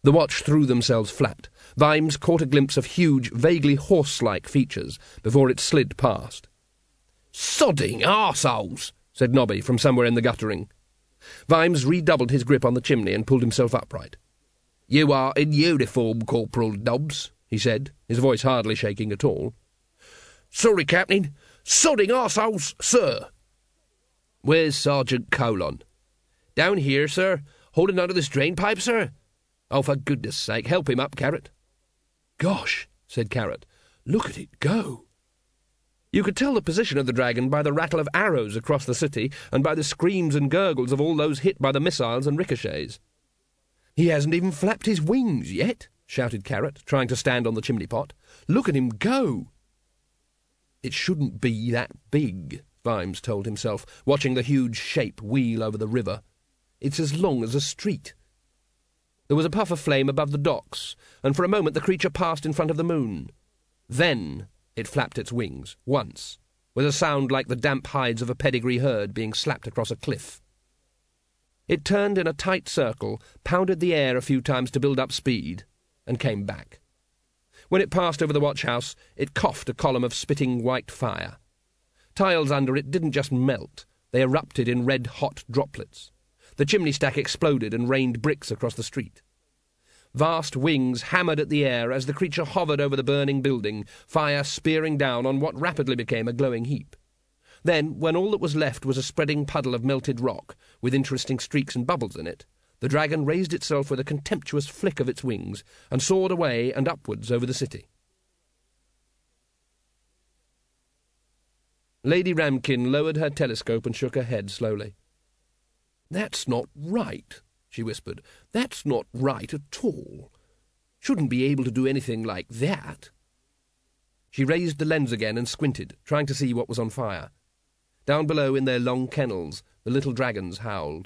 The watch threw themselves flat. Vimes caught a glimpse of huge, vaguely horse-like features before it slid past. "Sodding arseholes," said Nobby from somewhere in the guttering. Vimes redoubled his grip on the chimney and pulled himself upright. "You are in uniform, Corporal Nobbs," he said, his voice hardly shaking at all. "Sorry, Captain. Sodding arseholes, sir." "Where's Sergeant Colon?" "Down here, sir. Holding onto this drain pipe, sir." "Oh, for goodness sake, help him up, Carrot." "Gosh," said Carrot, "look at it go." You could tell the position of the dragon by the rattle of arrows across the city and by the screams and gurgles of all those hit by the missiles and ricochets. "He hasn't even flapped his wings yet," shouted Carrot, trying to stand on the chimney-pot. "Look at him go." "It shouldn't be that big," Vimes told himself, watching the huge shape wheel over the river. "It's as long as a street." There was a puff of flame above the docks, and for a moment the creature passed in front of the moon. Then it flapped its wings, once, with a sound like the damp hides of a pedigree herd being slapped across a cliff. It turned in a tight circle, pounded the air a few times to build up speed, and came back. When it passed over the watch-house, it coughed a column of spitting white fire. Tiles under it didn't just melt, they erupted in red-hot droplets. The chimney stack exploded and rained bricks across the street. Vast wings hammered at the air as the creature hovered over the burning building, fire spearing down on what rapidly became a glowing heap. Then, when all that was left was a spreading puddle of melted rock, with interesting streaks and bubbles in it, the dragon raised itself with a contemptuous flick of its wings and soared away and upwards over the city. Lady Ramkin lowered her telescope and shook her head slowly. "That's not right," she whispered. "That's not right at all. Shouldn't be able to do anything like that." She raised the lens again and squinted, trying to see what was on fire. Down below in their long kennels, the little dragons howled.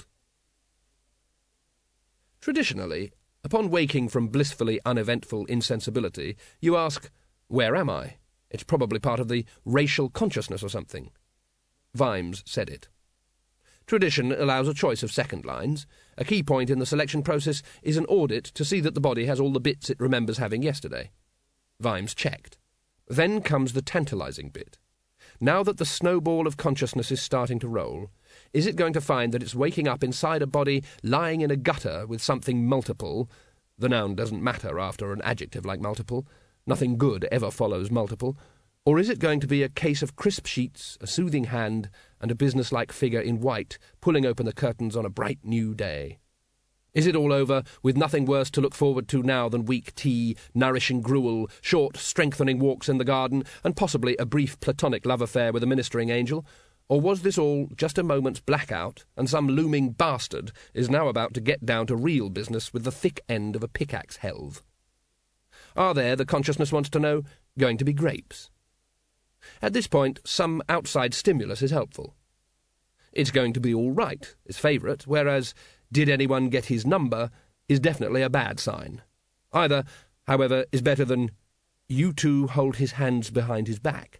Traditionally, upon waking from blissfully uneventful insensibility, you ask, "Where am I?" It's probably part of the racial consciousness or something. Vimes said it. Tradition allows a choice of second lines. A key point in the selection process is an audit to see that the body has all the bits it remembers having yesterday. Vimes checked. Then comes the tantalizing bit. Now that the snowball of consciousness is starting to roll, is it going to find that it's waking up inside a body lying in a gutter with something multiple? The noun doesn't matter after an adjective like multiple. Nothing good ever follows multiple. Or is it going to be a case of crisp sheets, a soothing hand, and a business-like figure in white pulling open the curtains on a bright new day? Is it all over, with nothing worse to look forward to now than weak tea, nourishing gruel, short, strengthening walks in the garden, and possibly a brief platonic love affair with a ministering angel? Or was this all just a moment's blackout, and some looming bastard is now about to get down to real business with the thick end of a pickaxe helve? Are there, the consciousness wants to know, going to be grapes? At this point, some outside stimulus is helpful. It's going to be all right is favourite, whereas did anyone get his number is definitely a bad sign. Either, however, is better than you two hold his hands behind his back.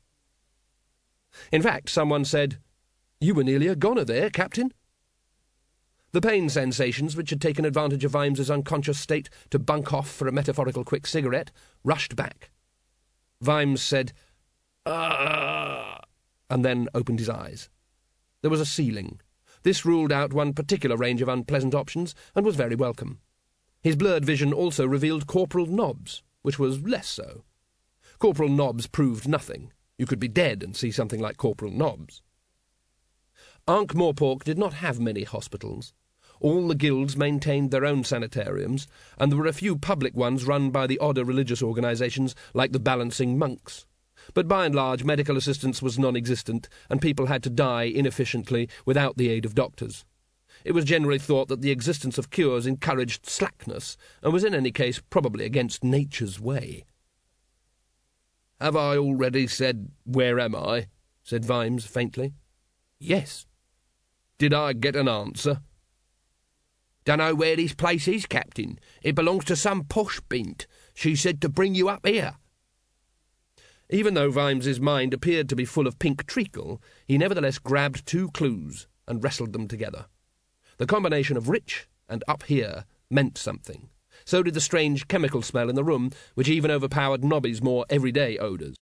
In fact, someone said, "You were nearly a goner there, Captain." The pain sensations, which had taken advantage of Vimes's unconscious state to bunk off for a metaphorical quick cigarette, rushed back. Vimes said, "Ah," and then opened his eyes. There was a ceiling. This ruled out one particular range of unpleasant options, and was very welcome. His blurred vision also revealed Corporal Nobbs, which was less so. Corporal Nobbs proved nothing. You could be dead and see something like Corporal Nobbs. Ankh-Morpork did not have many hospitals. All the guilds maintained their own sanitariums, and there were a few public ones run by the odder religious organisations like the Balancing Monks. But by and large, medical assistance was non-existent, and people had to die inefficiently without the aid of doctors. It was generally thought that the existence of cures encouraged slackness, and was in any case probably against nature's way. "Have I already said, 'Where am I?'" said Vimes faintly. "Yes." "Did I get an answer?" "Dunno where this place is, Captain. It belongs to some posh bint. She said to bring you up here." Even though Vimes's mind appeared to be full of pink treacle, he nevertheless grabbed two clues and wrestled them together. The combination of rich and up here meant something. So did the strange chemical smell in the room, which even overpowered Nobby's more everyday odours.